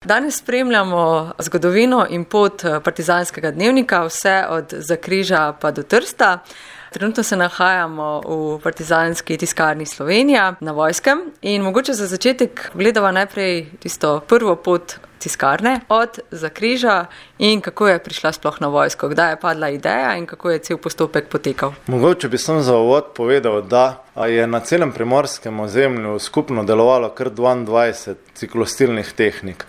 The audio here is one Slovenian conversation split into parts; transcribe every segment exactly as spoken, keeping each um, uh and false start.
Danes spremljamo zgodovino in pot Partizanskega dnevnika, vse od Zakriža pa do Trsta. Trenutno se nahajamo v Partizanski tiskarni Slovenija na Vojskem in mogoče za začetek gledava najprej tisto prvo pot tiskarne od Zakriža in kako je prišla sploh na vojsko, kdaj je padla ideja in kako je cel postopek potekal. Mogoče bi sem za uvod povedal, da je na celem primorskem ozemlju skupno delovalo kar dvaindvajset ciklostilnih tehnik.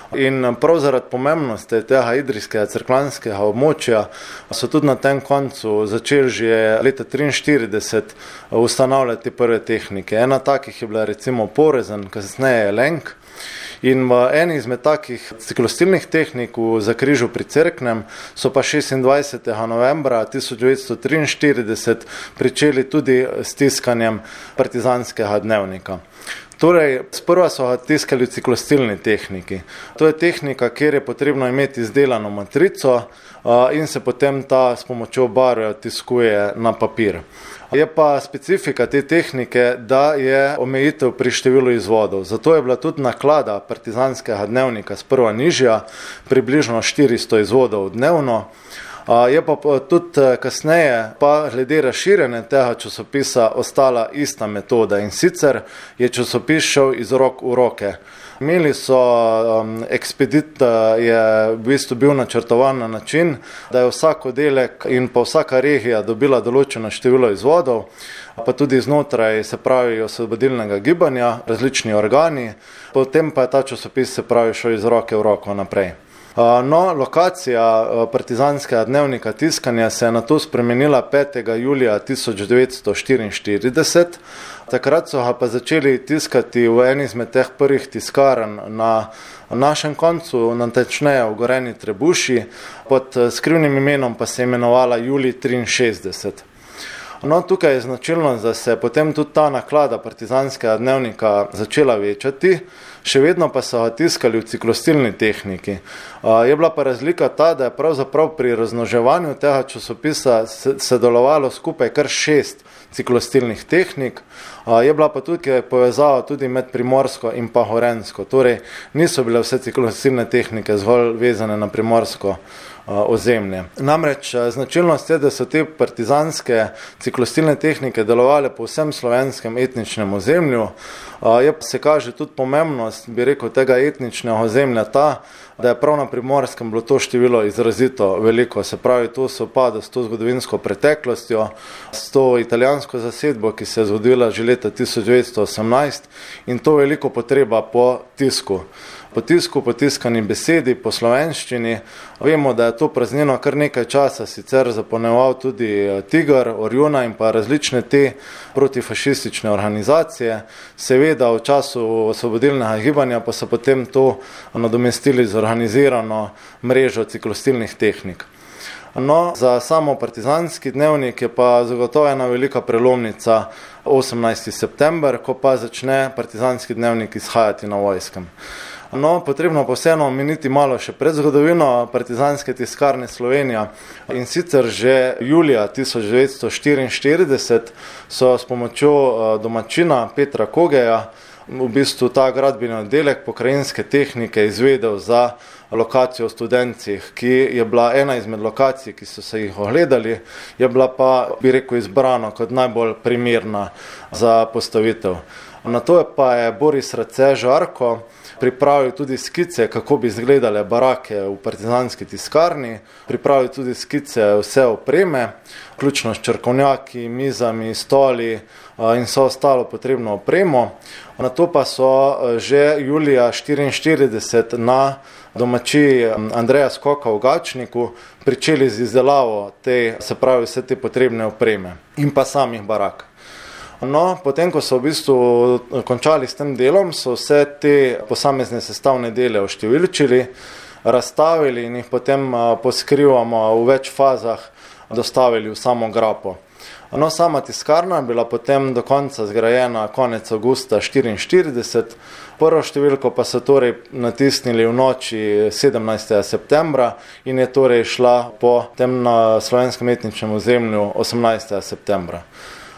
In prav zaradi pomembnosti tega idrijskega cerkljanskega območja so tudi na tem koncu začeli že leta triinštirideset ustanavljati prve tehnike. Ena takih je bila recimo Porezen, kasneje Lenk. In v eni izmed takih ciklostilnih tehnik v Zakrižu pri Cerknem so pa šestindvajsetega novembra tisoč devetsto triinštirideset pričeli tudi s tiskanjem Partizanskega dnevnika. Torej, sprva so ga tiskali v ciklostilni tehniki. To je tehnika, kjer je potrebno imeti izdelano matrico in se potem ta s pomočjo barve tiskuje na papir. Je pa specifika te tehnike, da je omejitev pri številu izvodov. Zato je bila tudi naklada Partizanskega dnevnika sprva nižja, približno štiristo izvodov dnevno. Je pa tudi kasneje, pa glede razširjanja tega časopisa, ostala ista metoda in sicer je časopis šel iz rok v roke. Imeli so, um, ekspedit je v bistvu bil načrtovan na način, da je vsak oddelek in pa vsaka regija dobila določeno število izvodov, pa tudi znotraj, se pravi, osvobodilnega gibanja, različni organi, potem pa je ta časopis, se pravi, šel iz roke v roko naprej. No, lokacija Partizanskega dnevnika tiskanja se je nato spremenila petega julija tisoč devetsto štiriinštirideset. Takrat so ga pa začeli tiskati v eni izmed teh prvih tiskarn na našem koncu, natančneje v Gorenji Trebuši, pod skrivnim imenom pa se je imenovala Julij triinšestdeset. No, tukaj je značilno, da se je potem tudi ta naklada Partizanskega dnevnika začela večati, še vedno pa so ga tiskali v ciklostilni tehniki. Je bila pa razlika ta, da je pravzaprav pri razmnoževanju tega časopisa sodelovalo skupaj kar šest ciklostilnih tehnik. Je bila pa tudi povezava tudi med Primorsko in pa Gorenjsko. Torej, niso bile vse ciklostilne tehnike zgolj vezane na primorsko ozemlje. Namreč značilnost je, da so te partizanske ciklostilne tehnike delovale po vsem slovenskem etničnem ozemlju. Je pa se kaže tudi pomembnost, bi rekel, tega etničnega ozemlja ta, da je prav na Primorskem bilo to število izrazito veliko. Se pravi, to se opada s to zgodovinsko preteklostjo, s to italijansko zasedbo, ki se je zgodila že leta tisoč devetsto osemnajst in to veliko potreba po tisku. Po tisku, po tiskani besedi, po slovenščini. Vemo, da je to praznino kar nekaj časa sicer zapolnjeval tudi Tigar, Orjuna in pa različne te protifašistične organizacije. Seveda v času osvobodilnega gibanja pa so potem to nadomestili z organizirano mrežo ciklostilnih tehnik. No, za samo Partizanski dnevnik je pa zagotovo ena velika prelomnica osemnajsti september, ko pa začne Partizanski dnevnik izhajati na Vojskem. No, potrebno pa vseeno omeniti malo še predzgodovino Partizanske tiskarne Slovenija. In sicer že julija tisoč devetsto štiriinštirideset so s pomočjo domačina Petra Kogeja v bistvu ta gradbeni oddelek pokrajinske tehnike izvedel za lokacijo v Studencih, ki je bila ena izmed lokacij, ki so se jih ogledali, je bila pa, bi rekel, izbrana kot najbolj primerna za postavitev. Na to je pa je Boris Race Žarko pripravil tudi skice, kako bi izgledale barake v Partizanski tiskarni, pripravil tudi skice vse opreme, vključno s črkovnjaki, mizami, stoli in vso ostalo potrebno opremo. Na to pa so že julija štiriinštirideset na domačiji Andreja Skoka v Gačniku pričeli z izdelavo te, se pravi, vse te potrebne opreme in pa samih barak. No, potem, ko so v bistvu končali s tem delom, so vse te posamezne sestavne dele oštevilčili, razstavili in jih potem poskrivamo v več fazah dostavili v samo grapo. No, sama tiskarna je bila potem do konca zgrajena konec avgusta štiriinštirideset, prvo številko pa so torej natisnili v noči sedemnajstega septembra in je torej šla po tem na slovenskem etničnem ozemlju osemnajstega septembra.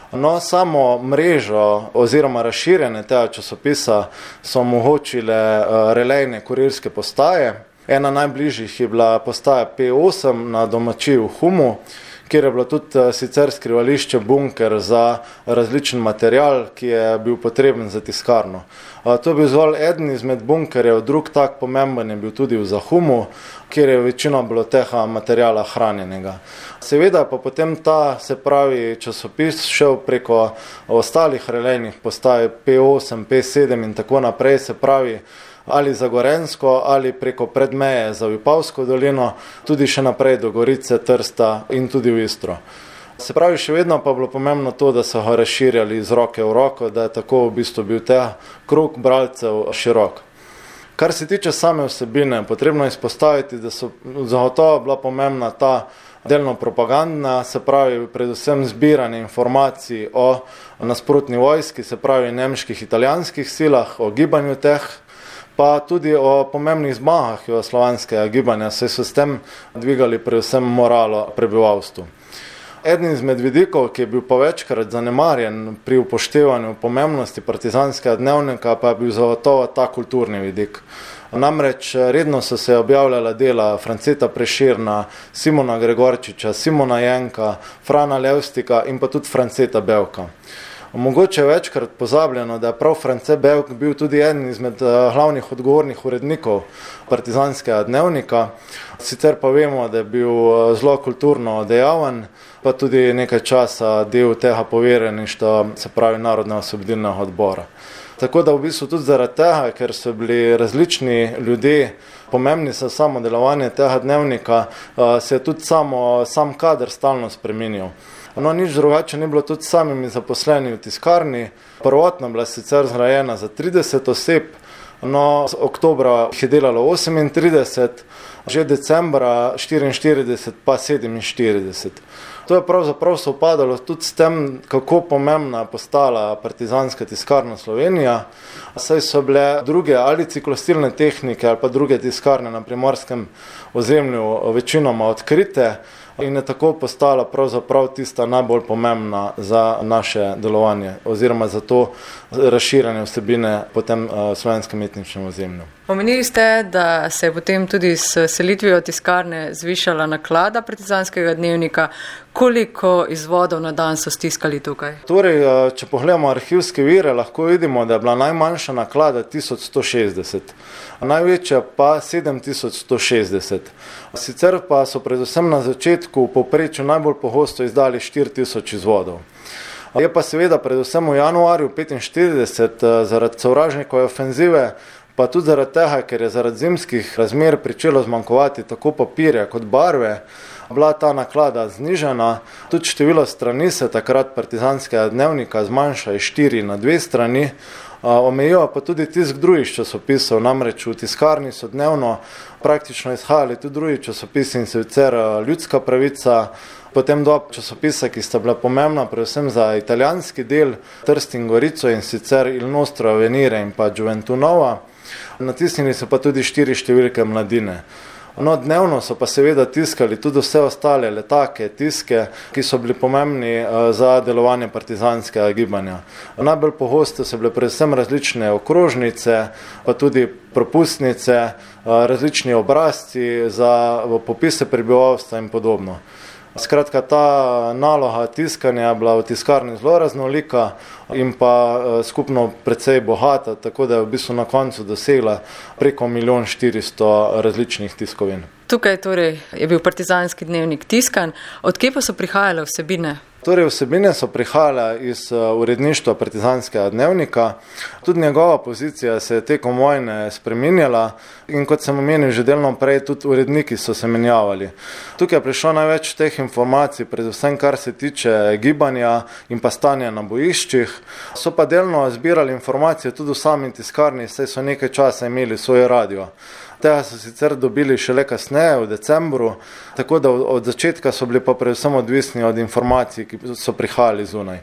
No, samo mrežo oziroma razširjene tega časopisa so omogočile relejne kurirske postaje. Ena najbližjih je bila postaja P osem na domačiji v Humu, kjer je bilo tudi sicer skrivališče bunker za različen material, ki je bil potreben za tiskarno. To je bil zgolj eden izmed bunkerjev, drug tak pomemben je bil tudi v Zahumu, kjer je večino bilo tega materijala hranjenega. Seveda pa potem ta, se pravi, časopis šel preko ostalih relejnih postaj P osem, P sedem in tako naprej, se pravi, ali za Gorenjsko, ali preko predmeje za Vipavsko dolino, tudi še naprej do Gorice, Trsta in tudi v Istro. Se pravi, še vedno pa bilo pomembno to, da so ga razširjali iz roke v roko, da je tako v bistvu bil ta krog bralcev širok. Kar se tiče same vsebine, potrebno izpostaviti, da so zagotovo bila pomembna ta delno propagandna, se pravi predvsem zbiranje informacij o nasprotni vojski, se pravi nemških, italijanskih silah, o gibanju teh, pa tudi o pomembnih zmagah jugoslovanskega gibanja, saj so s tem dvigali predvsem moralo prebivalstvu. Eden izmed vidikov, ki je bil pa večkrat zanemarjen pri upoštevanju pomembnosti partizanskega dnevnika, pa je bil zagotovo ta kulturni vidik. Namreč redno so se objavljala dela Franceta Prešerna, Simona Gregorčiča, Simona Jenka, Frana Levstika in pa tudi Franceta Bevka. Mogoče je večkrat pozabljeno, da je prav France Bevk bil tudi eden izmed glavnih odgovornih urednikov partizanskega dnevnika. Sicer pa vemo, da je bil zelo kulturno dejaven, pa tudi nekaj časa del tega poverjeništva, se pravi Narodnega osvobodilnega odbora. Tako da v bistvu tudi zaradi tega, ker so bili različni ljudje pomembni za samo delovanje tega dnevnika, se je tudi samo, sam kader stalno spremenil. No, nič drugače ni bilo tudi samimi zaposleni v tiskarni. Prvotno bila sicer zgrajena za trideset oseb, no, oktobra jih je delalo osemintrideset, že decembra štiriinštirideset pa sedeminštirideset. To je pravzaprav sovpadalo tudi s tem, kako pomembna je postala partizanska tiskarna Slovenija, saj so bile druge ali ciklostilne tehnike ali pa druge tiskarne na primorskem ozemlju večinoma odkrite in je tako postala pravzaprav tista najbolj pomembna za naše delovanje oziroma za to razširjanje vsebine po tem slovenskem etničnem ozemlju. Omenili ste, da se je potem tudi s selitvijo tiskarne zvišala naklada partizanskega dnevnika. Koliko izvodov na dan so stiskali tukaj? Torej, če pogledamo arhivske vire, lahko vidimo, da je bila najmanjša naklada tisoč sto šestdeset, največja pa sedem tisoč sto šestdeset. Sicer pa so predvsem na začetku v povprečju najbolj pogosto izdali štiri tisoč izvodov. Je pa seveda predvsem v januarju petinštirideset zaradi sovražnikove ofenzive, pa tudi zaradi tega, ker je zaradi zimskih razmer pričelo zmanjkovati tako papirja kot barve, bila ta naklada znižana. Tudi število strani se takrat partizanskega dnevnika zmanjša iz štiri na dve strani, omejijo pa tudi tisk drugih časopisov, namreč v tiskarni so dnevno praktično izhajali tudi drugi časopisi in sicer Ljudska pravica, potem dva časopisa, ki sta bila pomembna predvsem za italijanski del, Trst in Gorico in sicer Il Nostro Avvenire in pa Gioventù Nova. Natisnili so pa tudi štiri številke Mladine. No, dnevno so pa seveda tiskali tudi vse ostale letake, tiske, ki so bili pomembni za delovanje partizanskega gibanja. Najbolj pogosto so bile predvsem različne okrožnice, pa tudi propustnice, različni obrazci za popise prebivalstva in podobno. Skratka, ta naloga tiskanja je bila v tiskarni zelo raznolika in pa skupno precej bogata, tako da je v bistvu na koncu dosegla preko milijon štiristo različnih tiskovin. Tukaj torej je bil partizanski dnevnik tiskan. Od kje pa so prihajale vsebine? Torej, vsebine so prihajale iz uredništva partizanskega dnevnika. Tudi njegova pozicija se je tekom vojne spreminjala in kot sem omenil že delno prej, tudi uredniki so se menjavali. Tukaj je prišlo največ teh informacij, predvsem kar se tiče gibanja in pa stanja na bojiščih. So pa delno zbirali informacije tudi v sami tiskarni, saj so nekaj časa imeli svoj radio. Tega so sicer dobili šele kasneje, v decembru, tako da od začetka so bili pa predvsem odvisni od informacij, ki so prihajali zunaj.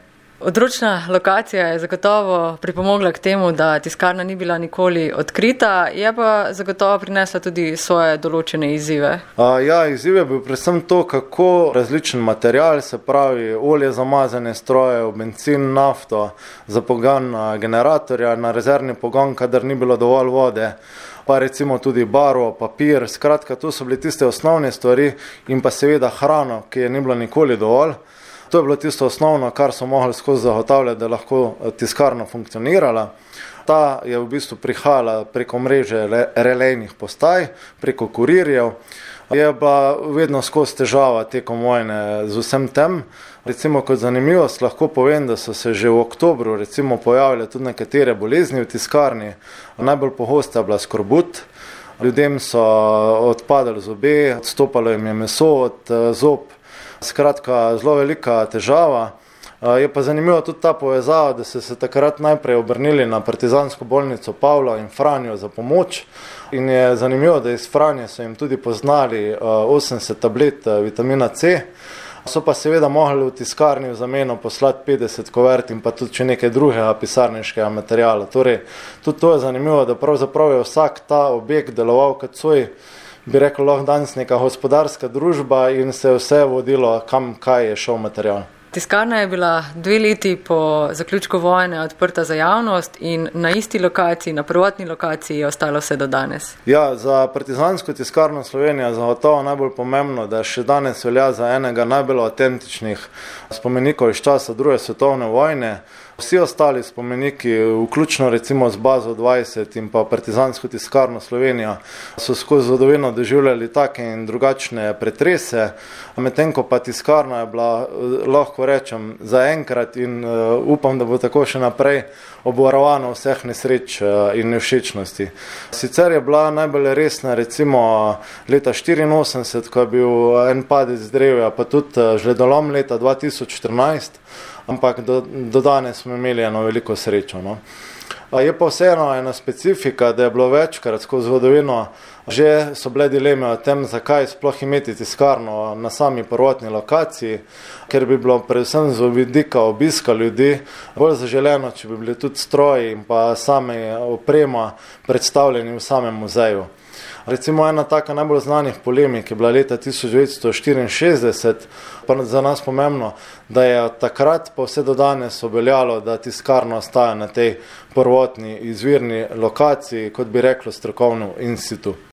Odročna lokacija je zagotovo pripomogla k temu, da tiskarna ni bila nikoli odkrita, je pa zagotovo prinesla tudi svoje določene izzive. A, ja, izziv je bil predvsem to, kako različen material, se pravi olje za mazanje strojev, bencin, nafto za pogon generatorja, na rezervni pogon, kadar ni bilo dovolj vode, pa recimo tudi barvo, papir, skratka, to so bile tiste osnovne stvari in pa seveda hrano, ki je ni bilo nikoli dovolj. To je bilo tisto osnovno, kar so mogli skozi zagotavljati, da lahko tiskarna funkcionirala. Ta je v bistvu prihajala preko mreže relejnih postaj, preko kurirjev. Je bila vedno skozi težava tekom vojne z vsem tem. Recimo kot zanimivost lahko povem, da so se že v oktobru recimo pojavile tudi nekatere bolezni v tiskarni. Najbolj pogosta je bila skorbut. Ljudem so odpadali zobe, odstopalo jim je meso od zob. Skratka, zelo velika težava. Je pa zanimivo tudi ta povezava, da so se takrat najprej obrnili na partizansko bolnico Pavla in Franjo za pomoč. In je zanimivo, da iz Franje so jim tudi poznali osemdeset tablet vitamina C. So pa seveda mogli v tiskarni v zameno poslati petdeset kuvert in pa tudi še nekaj drugega pisarniškega materijala. Torej, tudi to je zanimivo, da pravzaprav je vsak ta objekt deloval kot svoj, bi rekel, lahko danes neka gospodarska družba in se je vse vodilo, kam kaj je šel material. Tiskarna je bila dve leti po zaključku vojne odprta za javnost in na isti lokaciji, na prvotni lokaciji je ostalo vse do danes. Ja, za partizansko tiskarno Slovenija je zagotovo najbolj pomembno, da še danes velja za enega najbolj avtentičnih spomenikov iz časa druge svetovne vojne. Vsi ostali spomeniki, vključno recimo z bazo dvajset in pa partizansko tiskarno Slovenija, so skozi zgodovino doživljali take in drugačne pretrese, medtem ko pa tiskarna je bila, lahko rečem, zaenkrat in uh, upam, da bo tako še naprej obvarovana vseh nesreč uh, in nevšečnosti. Sicer je bila najbolj resna recimo leta štiriinosemdeset, ko je bil en padec drevja, pa tudi uh, žledolom leta dva tisoč štirinajst, ampak do, do danes smo imeli eno veliko srečo. No. Je pa vseeno ena specifika, da je bilo večkrat skozi zgodovino, že so bile dileme o tem, zakaj sploh imeti tiskarno na sami prvotni lokaciji, ker bi bilo predvsem z vidika obiska ljudi bolj zaželeno, če bi bili tudi stroji in pa same oprema predstavljeni v samem muzeju. Recimo ena taka najbolj znanih polemik je bila leta tisoč devetsto štiriinšestdeset, pa za nas pomembno, da je od takrat pa vse do danes obveljalo, da tiskarna ostaja na tej prvotni izvirni lokaciji, kot bi reklo strokovno in situ.